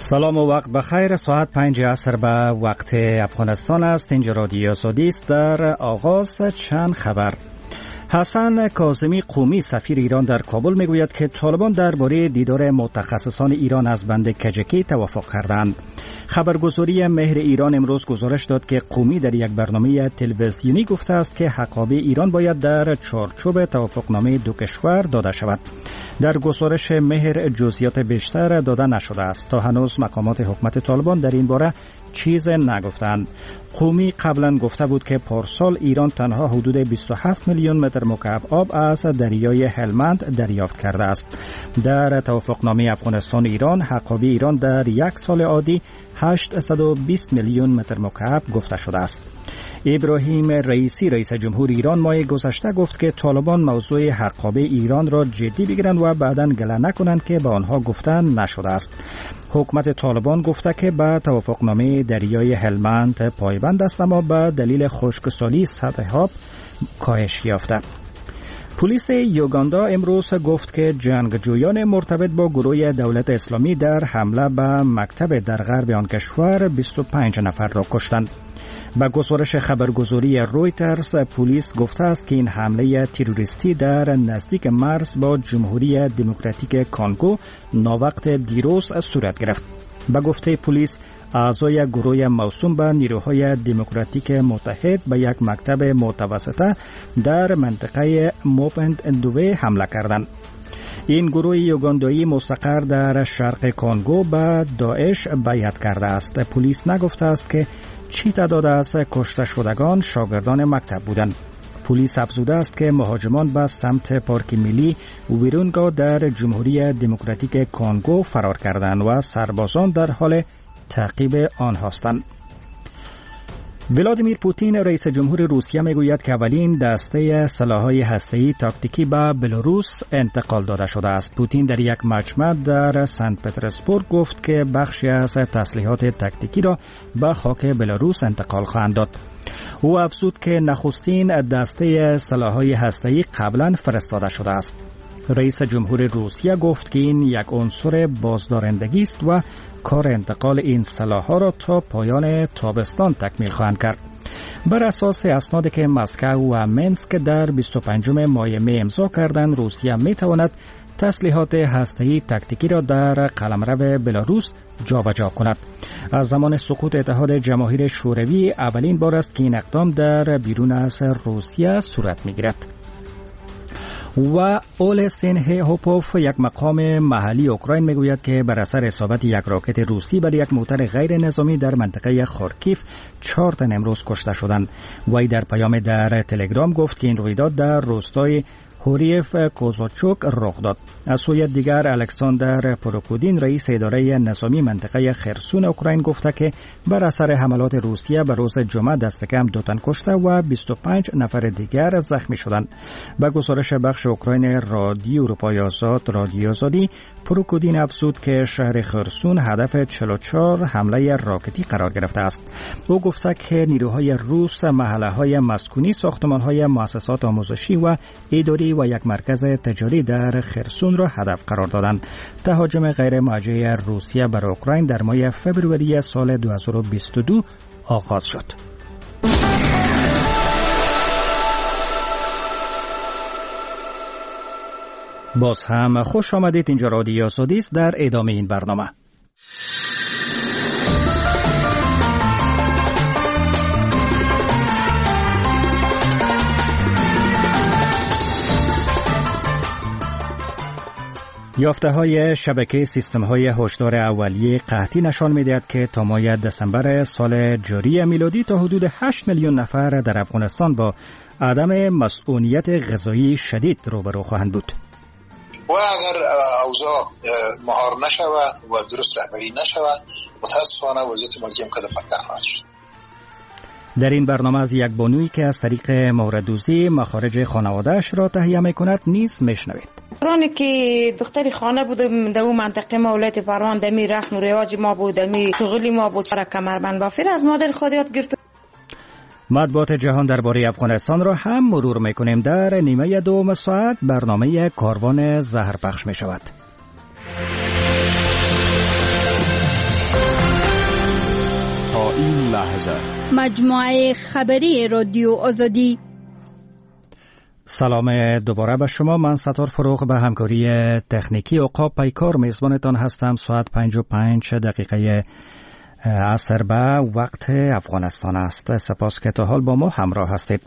سلام و وقت بخیر. ساعت 5 عصر به وقت افغانستان است. اینجا رادیو آزادی است. در آغاز چند خبر. حسن کاظمی قومی سفیر ایران در کابل میگوید که طالبان درباره دیدار متخصصان ایران از بند کجکی توافق کردند. خبرگزاری مهر ایران امروز گزارش داد که قومی در یک برنامه تلویزیونی گفته است که حقابه ایران باید در چارچوب توافقنامه دو کشور داده شود. در گزارش مهر جزئیات بیشتر داده نشده است. تا هنوز مقامات حکومت طالبان در این باره چیز نگفتند. قومی قبلا گفته بود که پارسال ایران تنها حدود 27 میلیون متر مکعب آب از دریای هلمند دریافت کرده است. در توافقنامه افغانستان ایران حقابه ایران در یک سال عادی 820 میلیون متر مکعب گفته شده است. ابراهیم رئیسی رئیس جمهور ایران ماه گذشته گفت که طالبان موضوع حقابه ایران را جدی بگیرند و بعداً گله نکنند که به آنها گفته نشده است. حکومت طالبان گفته که به توافقنامه دریای هلمند پایبند است، اما به دلیل خشکسالی سطح آب کاهش یافته. پلیس یوگاندا امروز گفت که جنگجویان مرتبط با گروه دولت اسلامی در حمله به مکتب در غرب آن کشور 25 نفر را کشتند. با گزارش خبرگزاری رویترز پلیس گفته است که این حمله تروریستی در نزدیک مرز با جمهوری دموکراتیک کانگو ناوقت دیروز صورت گرفت. با گفته پلیس اعضای گروه موسوم به نیروهای دموکراتیک متحد به یک مکتب متوسطه در منطقه موپند اندوه حمله کردند. این گروه یوگاندایی مستقر در شرق کانگو به داعش بیعت کرده است. پلیس نگفته است که چی تعداد از کشته شدگان شاگردان مکتب بودند. پلیس افزوده است که مهاجمان به سمت پارک ملی ویرونگا در جمهوری دموکراتیک کانگو فرار کردند و سربازان در حال تعقیب آنها هستند. ولادیمیر پوتین رئیس جمهور روسیه میگوید که اولین دسته سلاح‌های هسته‌ای تاکتیکی به بلاروس انتقال داده شده است. پوتین در یک مجمع در سنت پترزبورگ گفت که بخشی از تسلیحات تاکتیکی را به خاک بلاروس انتقال خواهند داد. او افزود که نخستین دسته سلاح‌های هسته‌ای قبلا فرستاده شده است. رئیس جمهور روسیه گفت که این یک عنصر بازدارندگی است و کار انتقال این سلاح‌ها را تا پایان تابستان تکمیل خواهند کرد. بر اساس اسنادی که مسکو و منسک در 25 ماه می امضا کردند، روسیه می تواند تسلیحات هسته‌ای تاکتیکی را در قلمرو بلاروس جابجا کند. از زمان سقوط اتحاد جماهیر شوروی اولین بار است که این اقدام در بیرون از روسیه صورت می گیرد. و اولسین هوپوف یک مقام محلی اوکراین میگوید که بر اثر اصابت یک راکت روسی بر یک موتر غیر نظامی در منطقه خارکیف 4 تن امروز کشته شدند. وی در پیام در تلگرام گفت که این رویداد در روستای هوریف کوزاچوک رخ داد. از سوی دیگر الکساندر پروکودین رئیس اداره نظامی منطقه خرسون اوکراین گفته که بر اثر حملات روسیه به روز جمعه دست کم 2 تن کشته و 25 نفر دیگر زخمی شدند. با گزارش بخش اوکراین رادیو اروپای آزاد رادیو آزادی، پروکودین افزود که شهر خرسون هدف 44 حمله راکتی قرار گرفته است. او گفته که نیروهای روس محله‌های مسکونی، ساختمان‌های مؤسسات آموزشی و اداری و یک مرکز تجاری در خرسون را هدف قرار دادند. تهاجم غیر موجه روسیه بر اوکراین در ماه فوریه سال 2022 آغاز شد. باز هم خوش آمدید. اینجا رادیو آزادی است. در ادامه این برنامه یافته‌های شبکه سیستم‌های هشدار اولیه قحطی نشان می‌دهد که تا ماه دسامبر سال جاری میلادی تا حدود 8 میلیون نفر در افغانستان با عدم مسئولیت غذایی شدید روبرو خواهند بود. و اگر اوضاع مهار نشود و درست رهبری نشود، متاسفانه وضعیت مالی هم که بدتر خواهد شد. در این برنامه از یک بانویی که از طریق موردوزی مخارج خانواده‌اش را تهیه می‌کند نیز میشنوید. دورانی که دختری خانه بود در اون منطقه ما ولایت پروان، دمی رسم و رواج ما بود، دمی شغلی ما بود، برای کمربند بافی از مادر خود یاد گرفت. مطبوعات جهان درباره افغانستان را هم مرور می‌کنیم. در نیمه دوم ساعت برنامه کاروان زهر پخش می‌شود. این لحظه مجموعه خبری رادیو آزادی. سلام دوباره به شما. من ستار فروغ به همکاری تکنیکی عقاب پیکار میزبانتان هستم. ساعت 55 دقیقه عصر به وقت افغانستان است. سپاس که تا حال با ما همراه هستید.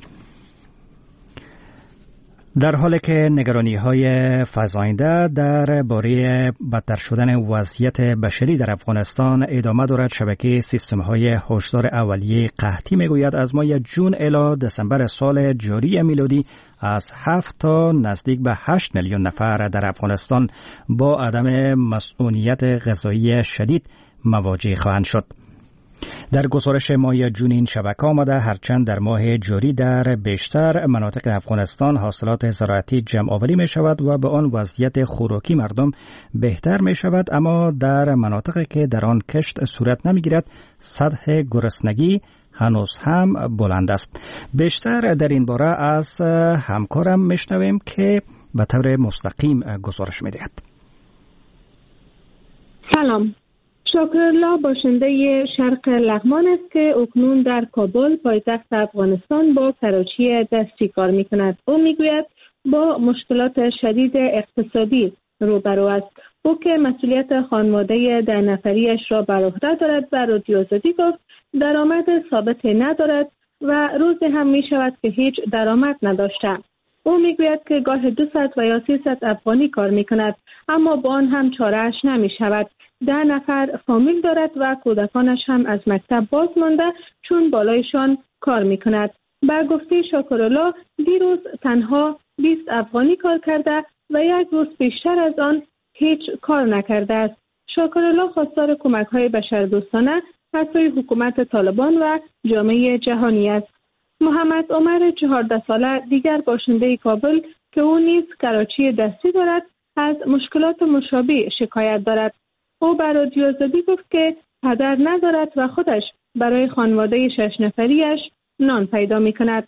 در حالی که نگرانی‌های فزاینده درباره بدتر شدن وضعیت بشری در افغانستان ادامه دارد، شبکه سیستم‌های هشدار اولیه قحطی میگوید از ماه جون الی دسامبر سال جاری میلادی از 7 تا نزدیک به 8 میلیون نفر در افغانستان با عدم مسئولیت غذایی شدید مواجه خواهند شد. در گزارش ماه جون این شبکه آمده هرچند در ماه جاری در بیشتر مناطق افغانستان حاصلات زراعتی جمع آوری می شود و به آن وضعیت خوراکی مردم بهتر می شود، اما در مناطقی که در آن کشت صورت نمی گیرد سطح گرسنگی هنوز هم بلند است. بیشتر در این باره از همکارم می شنویم که به طور مستقیم گزارش می دهد. سلام، شاکرالله باشنده شرق لغمان است که اکنون در کابل پایتخت افغانستان با کراچی دستی کار می کند. او می گوید با مشکلات شدید اقتصادی روبرو است. او که مسئولیت خانواده 10 نفریش را بر عهده دارد و رادیو آزادی گفت درآمد ثابت ندارد و روزی هم می شود که هیچ درآمد نداشته. او می گوید که گاه 200 و یا 300 افغانی کار می کند، اما با آن هم چاره‌اش نمی شود. 10 نفر فامیل دارد و کودکانش هم از مکتب باز مانده چون بالایشان کار می کند. به گفته شاکرالله دیروز تنها 20 افغانی کار کرده و یک روز بیشتر از آن هیچ کار نکرده است. شاکرالله خواستار کمک‌های بشردوستانه از سوی حکومت طالبان و جامعه جهانی است. محمد عمر 14 ساله دیگر باشنده کابل که او نیز کراچی دستی دارد از مشکلات مشابه شکایت دارد. او به رادیو آزادی گفت که پدر ندارد و خودش برای خانواده 6 نفریش نان پیدا می کند.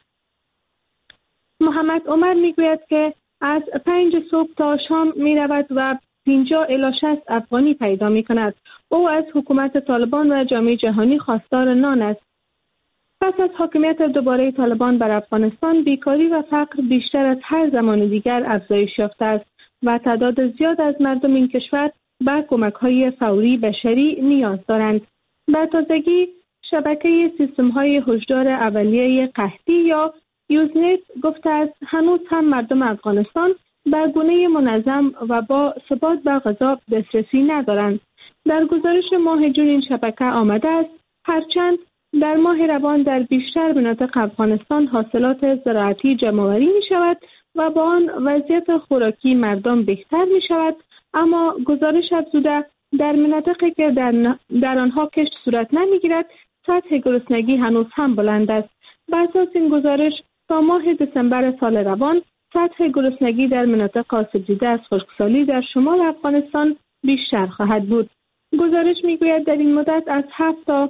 محمد عمر می گوید که از 5 صبح تا شام می رود و 50 الی 60 افغانی پیدا می کند. او از حکومت طالبان و جامعه جهانی خواستار نان است. پس از حاکمیت دوباره طالبان بر افغانستان، بیکاری و فقر بیشتر از هر زمان دیگر افزایش یافته است و تعداد زیاد از مردم این کشور به کمک‌های فوری بشری نیاز دارند. به تازگی شبکه سیستم‌های هشدار اولیه قحطی یا یوزنت گفته است هنوز هم مردم افغانستان به گونه منظم و با ثبات به غذا دسترسی ندارند. در گزارش ماه جون این شبکه آمده است هرچند در ماه روان در بیشتر مناطق افغانستان حاصلات زراعتی جمع‌آوری می شود و با آن وضعیت خوراکی مردم بهتر می شود، اما گزارش افزوده در مناطقی که در آنها کشت صورت نمی گیرد سطح گرسنگی هنوز هم بلند است. بر اساس این گزارش تا ماه دسامبر سال روان سطح گرسنگی در مناطق آسیب دیده از خشکسالی در شمال افغانستان بیشتر خواهد بود. گزارش می گوید در این مدت از 7 تا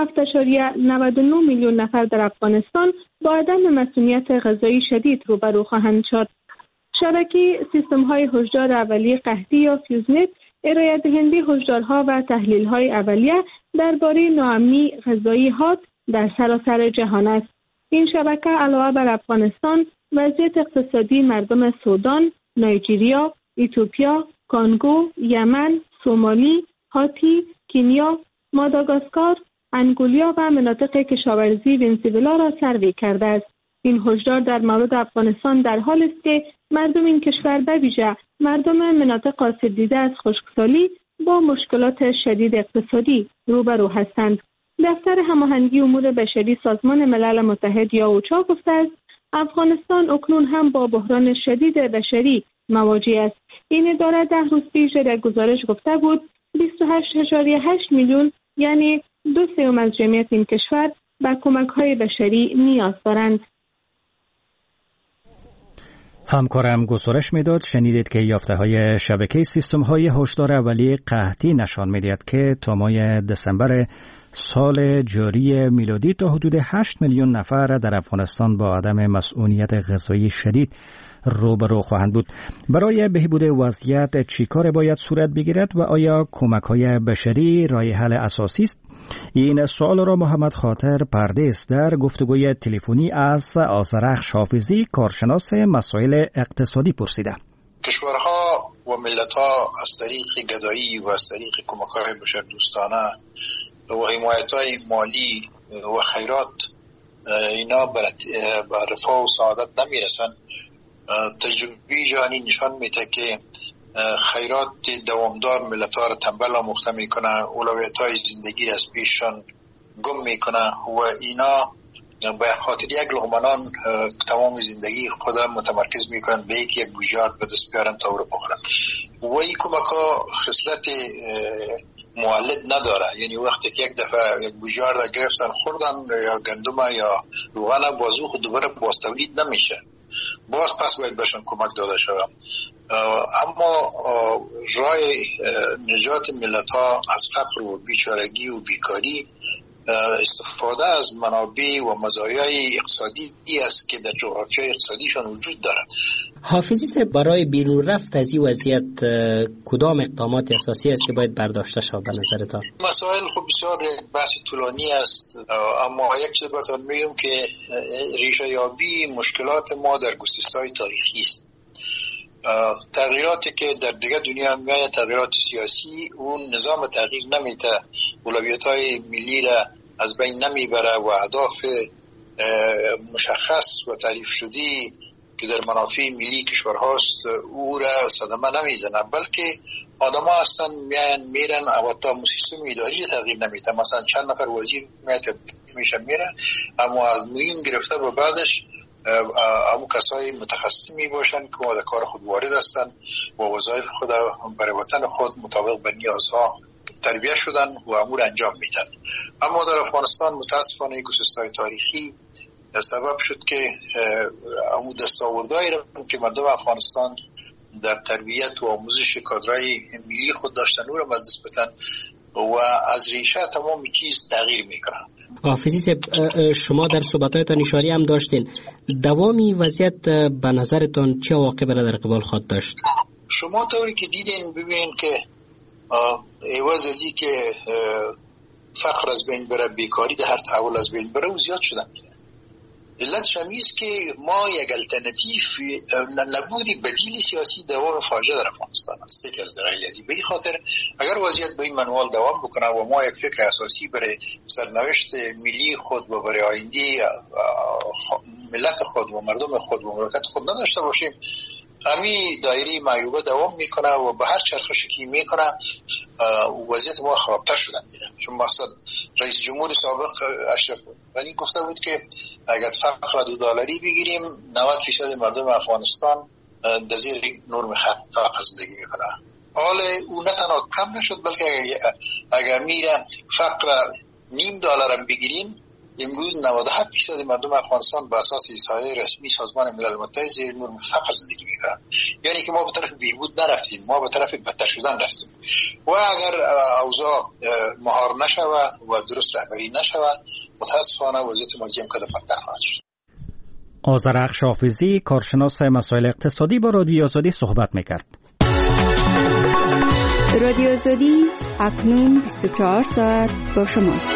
7.99 میلیون نفر در افغانستان با عدم مسئولیت غذایی شدید روبرو خواهند شد. شبکه سیستم‌های هشدار اولیه قحطی یا فیوزنت ارائه دهنده هشدارها و تحلیل‌های اولیه درباره ناامنی غذایی حاد در سراسر جهان است. این شبکه علاوه بر افغانستان، وضعیت اقتصادی مردم سودان، نایجیریا، اتیوپیا، کنگو، یمن، سومالی، هاتی، کنیا، ماداگاسکار، انگولیا و مناطق کشاورزی ونزوئلا را سروی کرده است. این هشدار در مورد افغانستان در حال است که مردم این کشور به ویژه مردم مناطق آسیب دیده از خشکسالی با مشکلات شدید اقتصادی روبرو هستند. دفتر هماهنگی امور بشری سازمان ملل متحد یا اوچا گفته است افغانستان اکنون هم با بحران شدید بشری مواجه است. این اداره 10 روز پیش در گزارش گفته بود 28.8 میلیون یعنی 2/3 از جمعیت این کشور به کمک‌های بشری نیاز دارند. همکارم گزارش میداد شنیدید که یافته‌های شبکه سیستم‌های هشدار اولیه قحطی نشان می‌دهد که تا ماه دسامبر سال جاری میلادی تا حدود 8 میلیون نفر در افغانستان با عدم مسئولیت غذایی شدید روبرو خواهند بود. برای بهبود وضعیت چی کار باید صورت بگیرد و آیا کمک‌های بشری راه حل اساسی است؟ این سوال را محمد خاطر پردیس در گفتگوی تلفنی از آذرخش حافظی کارشناس مسائل اقتصادی پرسیده. کشورها و ملت‌ها از طریق گدایی و از طریق کمک‌های بشردوستانه و حمایت‌های مالی و خیرات اینا به رفاه و سعادت نمیرسن. تجربه جهانی نشان میده که خیرات دوامدار ملت‌ها را تنبل و مخته میکنه، اولویت‌های زندگی را از پیششان گم میکنه و اینا به خاطر یک لقمه تمام زندگی خود متمرکز میکنن به یک بوجارد به دست بیارن تا او رو بخورن و این کمک‌ها خصلت مولد نداره. یعنی وقتی که یک دفعه یک بوجارد گرفتن خوردن یا گندم یا روغن بازو خود دوباره باز تولید نمیشه، باز پس باید بهشون کمک داده شود. اما راه نجات ملت ها از فقر و بیچارگی و بیکاری استفاده از منابع و مزایای اقتصادی است که در جغرافیای اقتصادیشان وجود دارد. حافظی برای بیرون رفت از این وضعیت کدام اقدامات اساسی است که باید برداشته شود به نظرتان؟ مسائل خب بسیار بحث طولانی است، اما یک چیز براتون میگم که ریشه یابی مشکلات ما در گسسته‌های تاریخی است. تغییراتی که در دیگه دنیا میاد، تغییرات سیاسی، اون نظام تغییر نمیده، اولویت‌های ملی را از بین نمیبره و اهداف مشخص و تعریف شدی که در منافع ملی کشورهاست او را صدمه نمیزنه، بلکه آدم ها هستن میرن و تا سیستم اداری تغییر نمیده. مثلا چند نفر وزیر میشن میرن، اما از موین گرفته و بعدش همون کسای متخصصی می باشن که در کار خود وارد هستن و وظایف خود برای وطن خود مطابق به نیازها تربیت شدن و امور انجام میدن. اما در افغانستان متاسفانه گسسته‌های تاریخی سبب شد که همون دستاوردهایی را که مردم افغانستان در تربیت و آموزش کادرهای ملی خود داشتن او را از دست بدن و از ریشه تمام چیز تغییر میکنن. حافظی شما در صحبتاتان اشاره هم داشتین، دوامی وضعیت به نظرتان چه عواقبی را در قبال خواهد داشت؟ شما طوری که دیدین ببینین که عوض از این که فقر از بین بره، بیکاری در هر تحول از بین بره و زیاد شدن. علتش هم است که ما یک الترناتیو نبودی بدیل سیاسی دوام فاجعه در افغانستان است. یک از دلایل به این خاطر اگر وضعیت به این منوال دوام بکنه و ما یک فکر اساسی برای سرنوشت ملی خود و برای آینده ملت خود و مردم خود و مملکت خود نداشته باشیم، همین دایره معیوبه دوام میکنه و به هر چرخشی که میکنه وضعیت ما خرابتر شدن میره. چون مثلا رئیس جمهور سابق اشرف غنی گفته بود که اگر فقر $2 بگیریم 90% مردم افغانستان در زیر نرم فقر زندگی میکنه. حال او نه تنها کم نشد، بلکه اگر میره فقر $0.5 هم بگیریم، امروز 97% مردم افغانستان به اساس احصایه رسمی سازمان ملل متحد زیر نرم فقر زندگی میکنن. یعنی که ما به طرف بهبود نرفتیم، ما به طرف بدتر شدن رفتیم و اگر اوضاع مهار نشود و درست رهبری نشود، متاسفانه وضعیت ما که بدتر خواهد شد. آذرخش حافظی کارشناس مسائل اقتصادی با رادیو آزادی صحبت میکرد. رادیو آزادی اکنون 24 ساعت با شماست.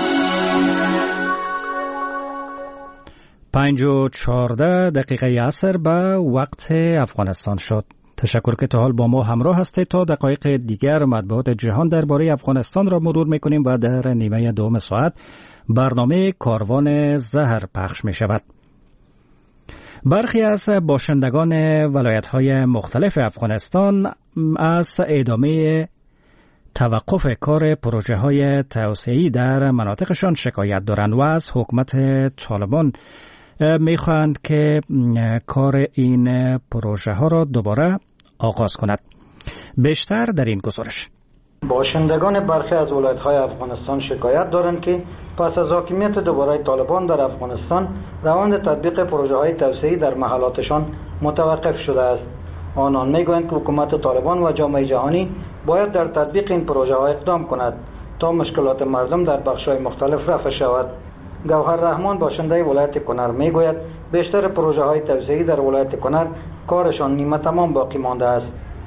5:14 عصر به وقت افغانستان شد. تشکر که تا حال با ما همراه هستید. تا دقایق دیگر مطبوعات جهان درباره افغانستان را مرور میکنیم و در نیمه دوم ساعت برنامه کاروان زهر پخش می شود. برخی از باشندگان ولایت‌های مختلف افغانستان از ادامه توقف کار پروژه‌های توسعه‌ای در مناطقشان شکایت دارند و از حکومت طالبان می‌خواهند که کار این پروژه‌ها را دوباره آغاز کند. بیشتر در این گزارش. باشندگان برخی از ولایت‌های افغانستان شکایت دارند که پس از حاکمیت دوباره طالبان در افغانستان روند تطبیق پروژه‌های توسعه‌ای در محلاتشان متوقف شده است. آنان می‌گویند که حکومت طالبان و جامعه جهانی باید در تطبیق این پروژه‌ها اقدام کند تا مشکلات مردم در بخش‌های مختلف رفع شود. گوهر رحمان باشنده ولایت کنر میگوید بیشتر پروژه های توسعه‌ای در ولایت کنر کارشان نیمه تمام باقی مانده است.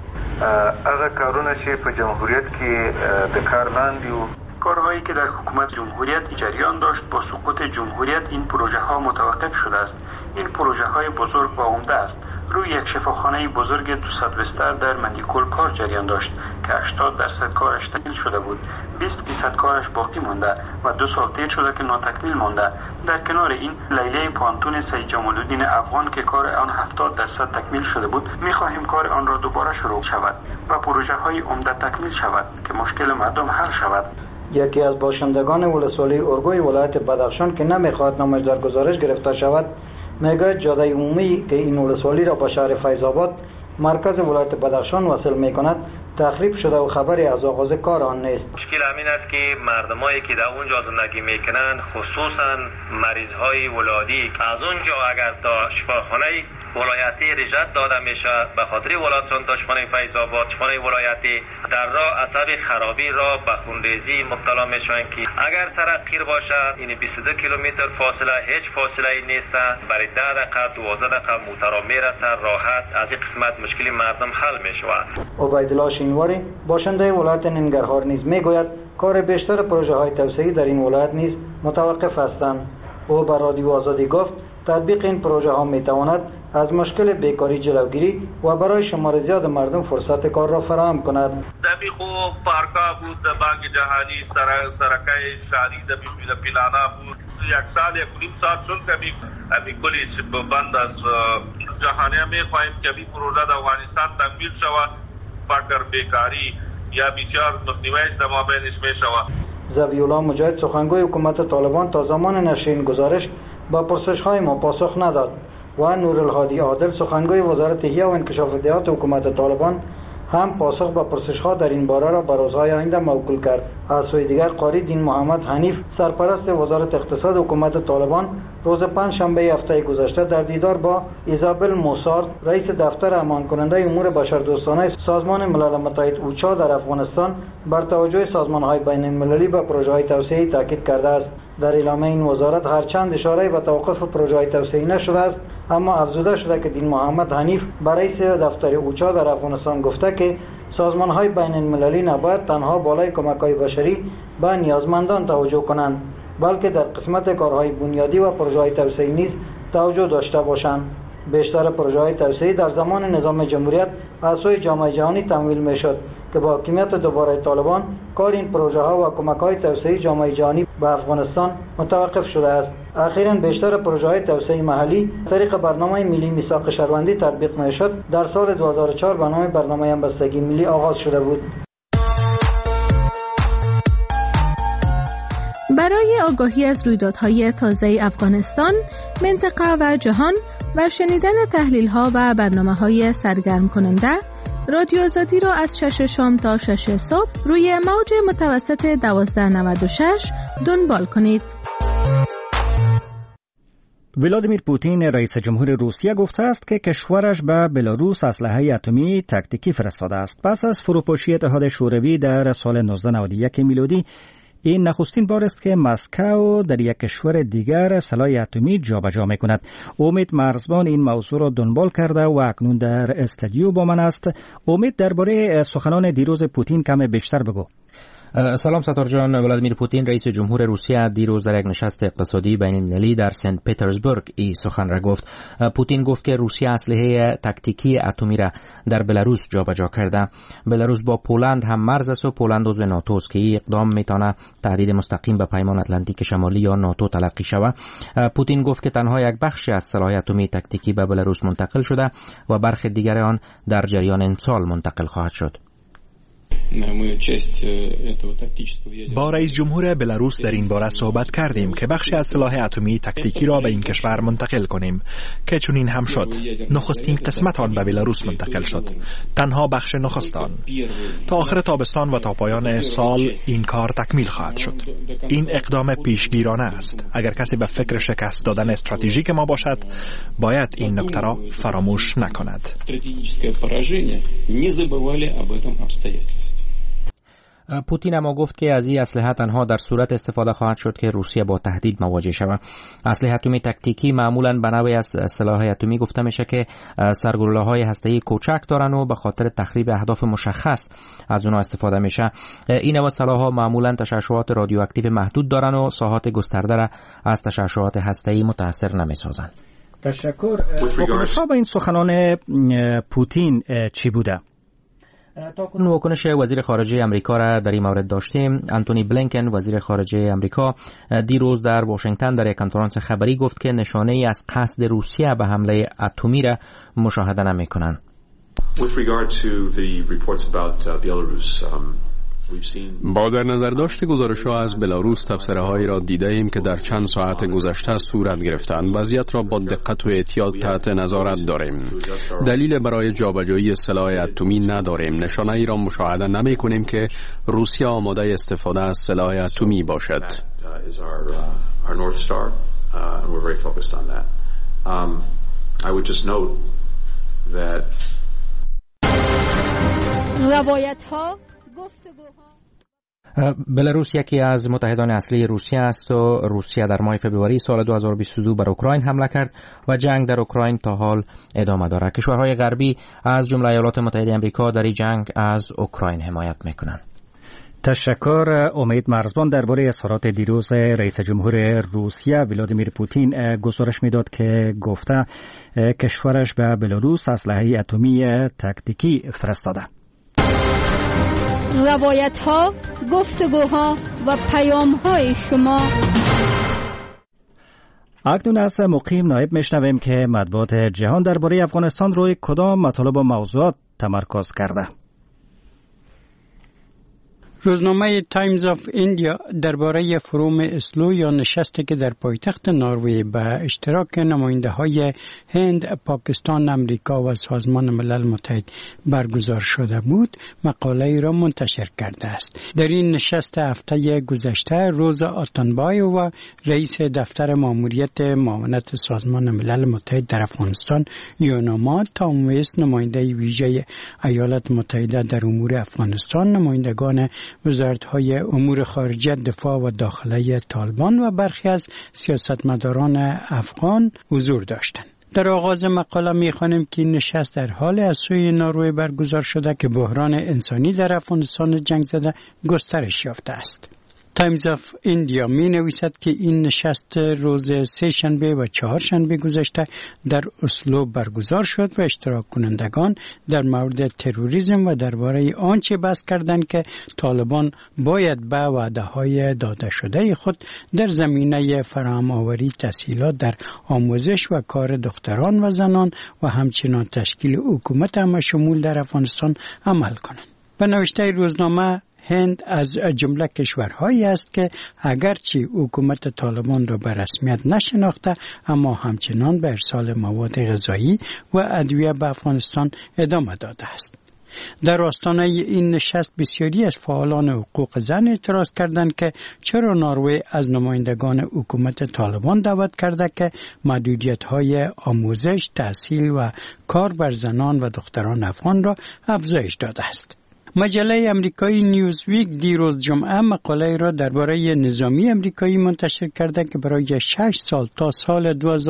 هغه کارونه چې په جمهوریت کې د کار لاندې و، کارهایی که در حکومت جمهوریت جریان داشت، با سقوط جمهوریت این پروژه ها متوقف شده است. این پروژه های بزرگ و عمده است. روی یک شفاخانه بزرگ 200 بستر در مندیکل کار جریان داشت که 80% کارش تکمیل شده بود. 20% کارش باقی مانده و 2 سال دیر شده که ناتکمیل مانده. در کنار این لیله پانتون سید جمال الدین افغان که کار آن 70% تکمیل شده بود، می‌خواهیم کار آن را دوباره شروع شود و پروژه های عمده تکمیل شود که مشکل مردم حل شود. یکی از باشندگان ولسوالی اورگوی ولایت بدخشان که نمی‌خواهد نامش در گزارش گرفته شود، میگوید جاده عمومی که این ولسوالی را با شهر فیض آباد مرکز ولایت بدخشان وصل می‌کند تخریب شده و خبری از آغاز کار آن نیست. مشکل همین است که مردمایی که در اونجا زندگی میکنند، خصوصا مریضهای ولادی، از اونجا اگر تا شفاخانه ولایتی رجعت داده میشه به خاطر ولایت دشمن فیض آباد، دشمن ولایتی در راه اثر خرابی راه به خونریزی مبتلا میشن که اگر سرک قیر باشه این 22 کیلومتر فاصله هیچ فاصله ای نیست، برای 10 دقیقه 12 دقیقه موترا میرسه، راحت از این قسمت مشکل مردم حل میشود. عبیدالله شینواری باشنده ولایت ننگرهار نیز میگوید کار بیشتر پروژه های توسعه‌ای در این ولایت نیز متوقف هستند. او به رادیو آزادی گفت تطبیق این پروژه ها میتواند از مشکل بیکاری جلوگیری و برای شمار زیاد مردم فرصت کار را فراهم کند. دمی خوب پارکا بود، بانک جهانی سرکای شهری دمی پلانا بود. یک سال یک نیم سال چون کمی کلی بند از جهانی میخواهیم که این پروژه در افغانستان تکمیل شود، فقر بیکاری یا بسیار مخنیویش در مابینش میشود. ذبیح الله مجاهد سخنگوی حکومت طالبان تا زمان نشر این گزارش با پرسش‌های ما پاسخ نداد و نورالهادی عادل سخنگوی وزارت احیا و انکشاف دهات حکومت طالبان هم پاسخ به پرسش‌ها در این باره را به روزهای آینده موکول کرد. از سوی دیگر قاری دین محمد حنیف سرپرست وزارت اقتصاد حکومت طالبان روز پنجشنبه هفته گذشته در دیدار با ایزابل موسارد رئیس دفتر امان کننده امور بشردوستانه سازمان ملل متحد اوچا در افغانستان بر توجه سازمان‌های بین‌المللی به پروژه‌های توسعه‌ای تاکید کرده است. در اعلامیه این وزارت هرچند اشاره به توقف پروژه‌های توسعه‌ای نشده است، اما افزوده شده که دین محمد حنیف برای رئیس دفتر اوچا در افغانستان گفته که سازمان‌های بین‌المللی نباید تنها بالای کمک‌های بشری به نیازمندان توجه کنند، بلکه در قسمت کارهای بنیادی و پروژه‌های توسعه‌ای نیز توجه داشته باشند. بیشتر پروژه‌های توسعه‌ای در زمان نظام جمهوریت از سوی جامعه جهانی تمویل می‌شد که با حاکمیت دوباره طالبان کار این پروژه‌ها و کمک‌های توسعه‌ای جامعه جهانی به افغانستان متوقف شده است. اخیراً بیشتر پروژه‌های توسعه‌ای محلی طریق برنامه ملی میثاق شهروندی تطبیق می‌شد. در سال 2004 به نام برنامه همبستگی ملی آغاز شده بود. برای آگاهی از رویدادهای تازه افغانستان، منطقه و جهان و شنیدن تحلیل‌ها و برنامه‌های سرگرم کننده، رادیو آزادی را از 6 شام تا 6 صبح روی موج متوسط 1296 دنبال کنید. ولادیمیر پوتین رئیس جمهور روسیه گفته است که کشورش به بلاروس اسلحه اتمی تاکتیکی فرستاده است. پس از فروپاشی اتحاد شوروی در سال 1991 میلادی، این نخستین بار است که مسکو در یک کشور دیگر سلاح اتمی جابجا می‌کند. امید مرزبان این موضوع را دنبال کرده و اکنون در استودیو با من است. امید، درباره سخنان دیروز پوتین کم بیشتر بگو. سلام ستار جان. ولادیمیر پوتین رئیس جمهور روسیه دیروز در یک نشست اقتصادی بین‌المللی در سنت پترزبورگ این سخن را گفت. پوتین گفت که روسیه اسلحه تاکتیکی اتمی را در بلاروس جابجا کرده. بلاروس با پولند هم مرز است و پولند عضو ناتو است که این اقدام میتونه تهدید مستقیم به پیمان اتلانتیک شمالی یا ناتو تلقی شود. پوتین گفت که تنها یک بخشی از سلاح اتمی تاکتیکی به بلاروس منتقل شده و برخی دیگر آن در جریان این سال منتقل خواهد شد. با رئیس جمهور بلاروس در این باره صحبت کردیم که بخشی از سلاح اتمی تاکتیکی را به این کشور منتقل کنیم که چنین هم شد. نخستین قسمت آن به بلاروس منتقل شد، تنها بخش نخست آن. تا آخر تابستان و تا پایان سال این کار تکمیل خواهد شد. این اقدام پیشگیرانه است. اگر کسی به فکر شکست دادن استراتژیک ما باشد، باید این نکته را فراموش نکند. پوتین اما گفت که از این اسلحه تنها در صورت استفاده خواهد شد که روسیه با تهدید مواجه شود. اسلحه اتمی تاکتیکی معمولا به نوعی از سلاح اتمی گفته میشه که سرگلوله‌های هسته‌ای کوچک دارن و به خاطر تخریب اهداف مشخص از اونها استفاده میشه. این نوع سلاح‌ها معمولا تشعشعات رادیواکتیو محدود دارن و ساحات گسترده را از تشعشعات هسته‌ای متأثر نمی‌سازند. تشکر. واکنش‌ها به این سخنان پوتین چی بوده؟ تاکنون واکنش وزیر خارجه امریکا را در این مورد داشتیم. آنتونی بلینکن وزیر خارجه امریکا دیروز در واشنگتن در یک کنفرانس خبری گفت که نشانه‌ای از قصد روسیه به حمله اتمی را مشاهده نمی‌کنند. با در نظر داشت گزارش‌ها از بلاروس تبصره‌هایی را دیده‌ایم که در چند ساعت گذشته صورت گرفتند. وضعیت را با دقت و احتیاط تحت نظارت داریم. دلیل برای جابجایی سلاح اتمی نداریم. نشانه‌ای را مشاهده نمی‌کنیم که روسیه آماده استفاده از سلاح اتمی باشد. روایت‌ها بلاروس یکی از متحدان اصلی روسیه است و روسیه در ماه فوریه سال 2022 بر اوکراین حمله کرد و جنگ در اوکراین تا حال ادامه دارد. کشورهای غربی از جمله ایالات متحده آمریکا در این جنگ از اوکراین حمایت میکنند. تشکر. امید مرزبان درباره اظهارات دیروز رئیس جمهور روسیه ولادیمیر پوتین گزارش میداد که گفته کشورش به بلاروس اسلحه اتمی تاکتیکی فرستاده. روایت‌ها، گفتگوها و پیام‌های شما. اکنون از مقیم نایب میشنویم که مطبوعات جهان درباره افغانستان روی کدام مطالب و موضوعات تمرکز کرده. روزنامه تایمز آف ایندیا درباره فروم اسلو یا نشستی که در پایتخت نروژ به اشتراک نماینده‌های هند، پاکستان، امریکا و سازمان ملل متحد برگزار شده بود، مقاله را منتشر کرده است. در این نشست هفته گذشته روزا آتنبایووا رئیس دفتر ماموریت معاونت سازمان ملل متحد در افغانستان، یوناما تام ویست نماینده ویژه ایالات متحده در امور افغانستان، نمایندگان وزارت‌های امور خارجه، دفاع و داخله طالبان و برخی از سیاستمداران افغان حضور داشتند. در آغاز مقاله می‌خوانیم که این نشست در حال از سوی نروژ برگزار شده که بحران انسانی در افغانستان جنگ زده گسترش یافته است. تایمز آف ایندیا می نویسد که این نشست روز سه شنبه و چهار شنبه گذشته در اسلو برگزار شد و اشتراک کنندگان در مورد تروریسم و درباره آنچه بحث کردند که طالبان باید به وعده‌های داده شده خود در زمینه فراهم آوری تسهیلات در آموزش و کار دختران و زنان و همچنین تشکیل حکومت همشمول در افغانستان عمل کنند. به نوشته روزنامه هند از جمله کشورهایی است که اگرچه حکومت طالبان را به رسمیت نشناخته اما همچنان به ارسال مواد غذایی و ادویه به افغانستان ادامه داده است. در آستانه این نشست بسیاری از فعالان حقوق زن اعتراض کردند که چرا نروژ از نمایندگان حکومت طالبان دعوت کرده که محدودیت‌های آموزش، تحصیل و کار بر زنان و دختران افغان را افزایش داده است. مجله امریکایی نیوزویک دیروز جمعه مقاله را درباره نظامی امریکایی منتشر کرده که برای 6 سال تا سال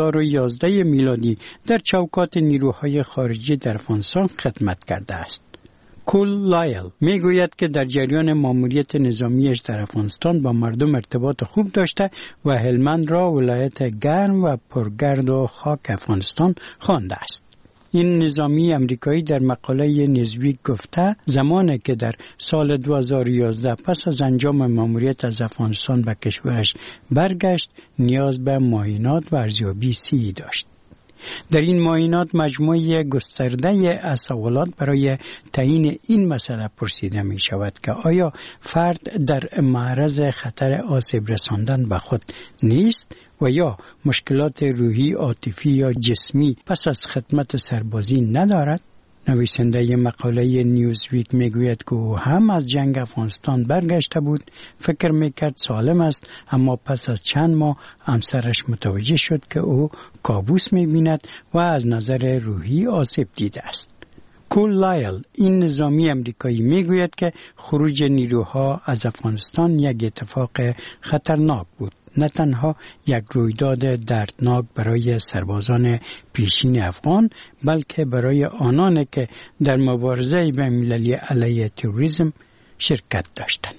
2011 میلادی در چوکات نیروهای خارجی در افغانستان خدمت کرده است. کول لایل میگوید که در جریان ماموریت نظامیش در افغانستان با مردم ارتباط خوب داشته و هلمند را ولایت گرم و پرگرد و خاک افغانستان خوانده است. این نظامی امریکایی در مقاله نیوزویک گفته زمانی که در سال 2011 پس از انجام ماموریت از افغانستان به کشورش برگشت نیاز به معاینات و ارزیابی صحی داشت. در این معاینات مجموعه گسترده از سوالات برای تعیین این مسئله پرسیده می شود که آیا فرد در معرض خطر آسیب رساندن به خود نیست و یا مشکلات روحی، عاطفی یا جسمی پس از خدمت سربازی ندارد؟ نویسنده مقاله نیوزویک میگوید که او هم از جنگ افغانستان برگشته بود، فکر میکرد سالم است، اما پس از چند ماه همسرش متوجه شد که او کابوس میبیند و از نظر روحی آسیب دیده است. کول لایل این نظامی امریکایی میگوید که خروج نیروها از افغانستان یک اتفاق خطرناک بود، نه تنها یک رویداد دردناک برای سربازان پیشین افغان، بلکه برای آنانی که در مبارزه بین‌المللی علیه تروریسم شرکت داشتند.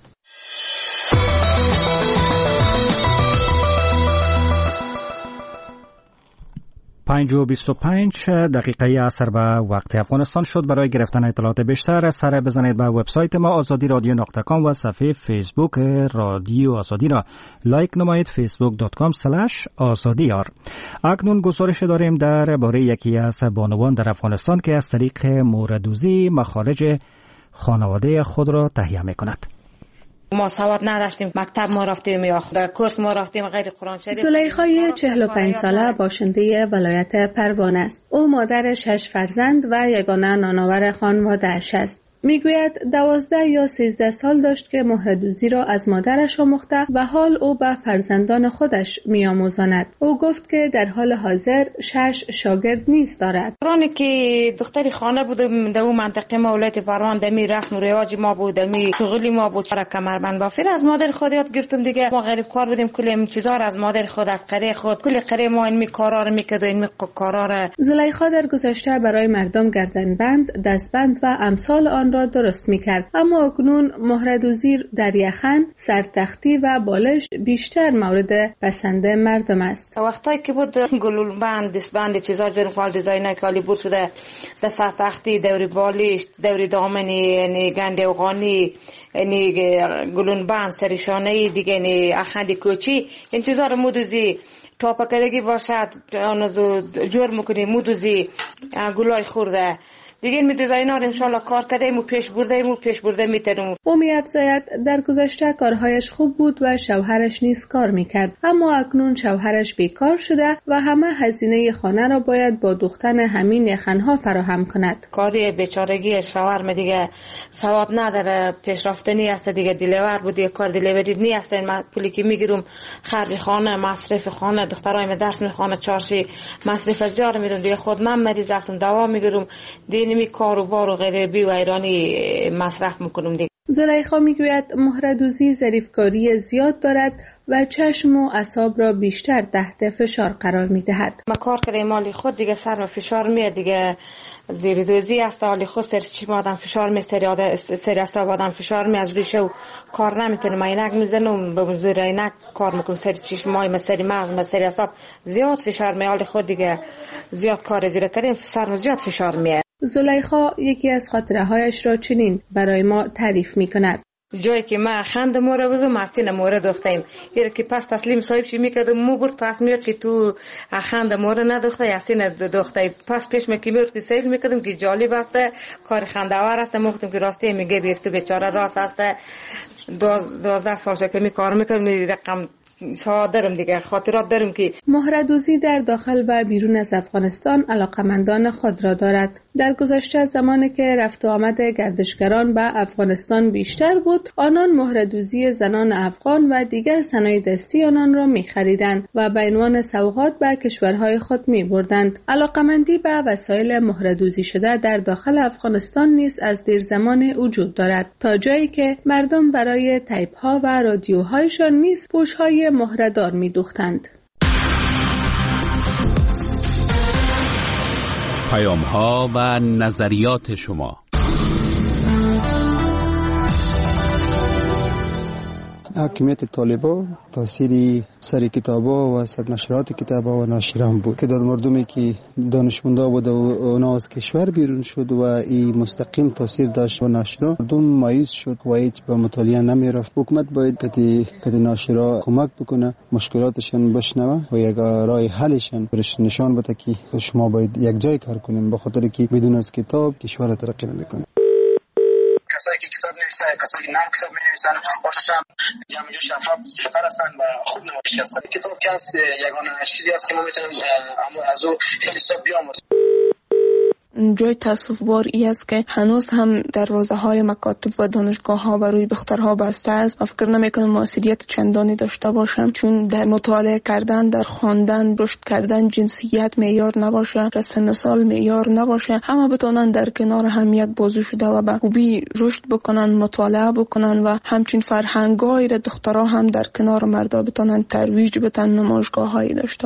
5:25 دقیقه عصر به وقت افغانستان شد. برای گرفتن اطلاعات بیشتر سر بزنید به وبسایت ما azadi-radio.com و صفحه فیسبوک رادیو آزادی را لایک نمایید facebook.com/azadiyar. اکنون گزارش داریم درباره یکی از بانوان در افغانستان که از طریق موردوزی مخارج خانواده خود را تهیه می‌کند. ما سواد نداشتیم، مکتب ما رفتیم یا کورس ما رفتیم غیر قرآن شریف. زلیخای 45 ساله باشنده ولایت پروانه است. او مادر 6 فرزند و یگانه نانآور خانواده‌اش است. میگوید 12 یا 13 سال داشت که مهردوزی را از مادرش آموخته و حال او به فرزندان خودش میآموزاند. او گفت که در حال حاضر 6 شاگرد نیز دارد. قرآنی که دختری خانه بود در اون منطقه ما ولایت پروان، دمی رسم و رواج ما بود، دمی شغلی ما بود، برای کمربند بافی از مادر خود یاد گرفتم دیگه. ما غریب کار بودیم، کلی این چیزا از مادر خود، از قره خود، کلی قره ما این کارا رو میکرد و این کارا رو. زلیخا در گذشته برای مردم گردنبند، دستبند و امثال آن را درست میکرد، اما اکنون مهردوزی در یخن، سرتختی و بالش بیشتر مورد پسند مردم است. وقتایی که بود گلولبند، دستبند، چیزا جور فال دیزاینای کالی بود شده، در سرتختی، دوری بالش، دوری دامنی، یعنی گنده افغانی، یعنی گلولبند، سریشانه دیگه، یعنی اخندی کوچی، این چیزا رو مودوزی تاپکدگی باشد، جور میکنی مودوزی گلای خورده دیگه. این دیزاینر ان شاء الله کار کردیم و پیش برده میتونیم. او می‌افزاید در گذشته کارهایش خوب بود و شوهرش نیز کار میکرد، اما اکنون شوهرش بیکار شده و همه هزینه خانه را باید با دوختن همین یخنها فراهم کند. کاری بیچارگی شوهرم دیگه سواد نداره، پیشرفتنی است دیگه، دیلیور بود، کار دیلیوری نیست. من پولی که میگیرم خرج خانه، مصرف خانه، دخترایم درس میخوانه، چارشی مصرف زیاد میدم دیگه. خود من مریض هستم، دوا میگیرم، نمی کار و بار و غیره و ایرانی مصرف میکنم دیگه. زلیخا میگوید مهردوزی ظریفکاری زیاد دارد و چشم و اعصاب را بیشتر تحت فشار قرار میدهد. ما کار کردیم مالی خود دیگه سر و فشار میاد دیگه، زیر دوزی است، حالی خود سر چشم آدم فشار می، سر اعصاب آدم فشار می، از ریشه و کار نمیتونم. عینک میزنم به زور عینک کار میکنم، سر چشم مای، سر مغز، سر اعصاب زیاد فشار می، حالی خود دیگه زیاد کار زیر کردیم، سر زیاد فشار میاد. زلیخا یکی از خاطرهایش را چنین برای ما تعریف میکند. جایی که ما خند موره بزم مستین موره دختیم، هر که پس تسلیم صاحب شی میکردم مو برد پس میاد که تو خند موره ندخته یستین دخته، پس پیش می که میاد که سیل میکردم که جالب است، کار خنده‌آور است. گفتم که راستی میگه بیست بیچاره راست است، 12 سال که می کار میکردم، رقم دارم دیگه، خاطرات دارم که مهردوزی در داخل و بیرون از افغانستان علاقمندان خود را دارد. در گذشته زمانی که رفت و آمد گردشگران به افغانستان بیشتر بود، آنان مهردوزی زنان افغان و دیگر صنایع دستی آنان را می خریدند و به عنوان سوغات به کشورهای خود می بردند. علاقمندی به وسایل مهردوزی شده در داخل افغانستان نیز از دیر زمان وجود دارد، تا جایی که مردم برای تیپ ها و رادیوهایشان نیز پوشهای مهردار می دوختند. پیام ها و نظریات شما. حاکمیت طالبا تاثیر سر کتابا و سرنشرات کتابا و ناشران بود که داد مردمی که دانشمندا بود و اونا از کشور بیرون شد و این مستقیم تاثیر داشت و ناشران مردم مایوس شد و هیچ به مطالعه نمی رفت. حکومت باید که ناشرا کمک بکنه، مشکلاتشان بشنوه و یک راه حلشان برش نشان بده که شما باید یک جای کار کنیم، به خاطر که بدون از کتاب کشور ترقی نمیکنه. کسایی که کتاب نویسن، کسایی که نام کتاب می‌نویسن، خوشش هم جمع جوش افراد سفر هستن و خوب نمایش هستن. کتاب که هست یگانه چیزی است که ما میتونیم از او خیلی حساب بیاموزیم. جای تاسف بار است که هنوز هم دروازه های مکاتب و دانشگاه ها برای دخترها بسته است. فکر نمیکنم موثریت چندانی داشته باشم، چون در مطالعه کردن، در خواندن، رشد کردن جنسیت معیار نباشه، سن و سال معیار نباشه. همه بتونن در کنار هم یک بازو شده و به خوبی رشد بکنن، مطالعه بکنن و همچین فرهنگای را دخترها هم در کنار مردا بتونن ترویج بدن، نمایشگاه هایی داشته